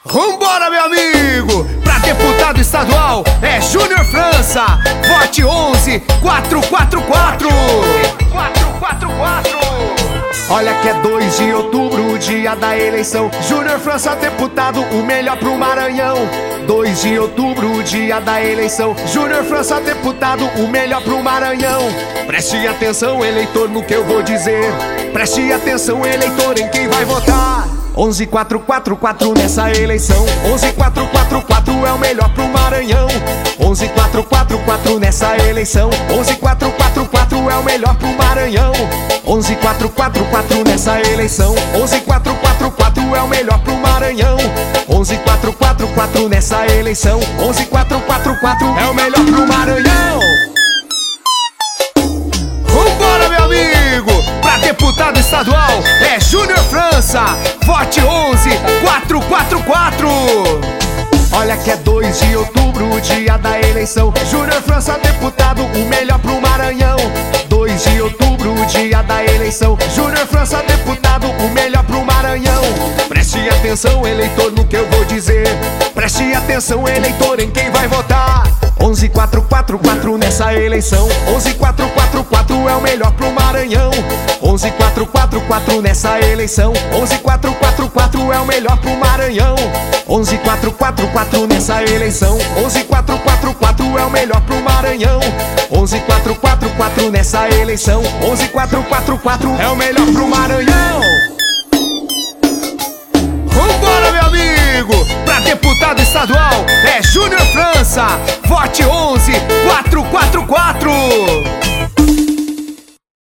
Vambora, meu amigo! Pra deputado estadual é Júnior França. Vote 11444. 444. Olha que é 2 de outubro, dia da eleição. Júnior França, deputado, o melhor pro Maranhão. 2 de outubro, dia da eleição. Júnior França, deputado, o melhor pro Maranhão. Preste atenção, eleitor, no que eu vou dizer. Preste atenção, eleitor, em quem vai votar. 11444 nessa eleição. 11444 é o melhor pro Maranhão. 11444 nessa eleição. 11444 é o melhor pro Maranhão. 11444 nessa eleição. 11444 é o melhor pro Maranhão. 11444 nessa eleição. 11444 é o melhor pro Maranhão. Vambora, meu amigo! Pra deputado estadual é Júnior França. Vote 11444. Olha que é 2 de outubro, dia da eleição. Júnior França, deputado, o melhor pro Maranhão. 2 de outubro, dia da eleição. Júnior França, deputado, o melhor pro Maranhão. Preste atenção, eleitor, no que eu vou dizer. Preste atenção, eleitor, em quem vai votar. 11444 nessa eleição. 11444 é o melhor pro Maranhão. 11444 nessa eleição. 11444 é o melhor pro Maranhão. 11444 nessa eleição. 11444 é o melhor pro Maranhão. 11444 nessa eleição. 11444 é o melhor pro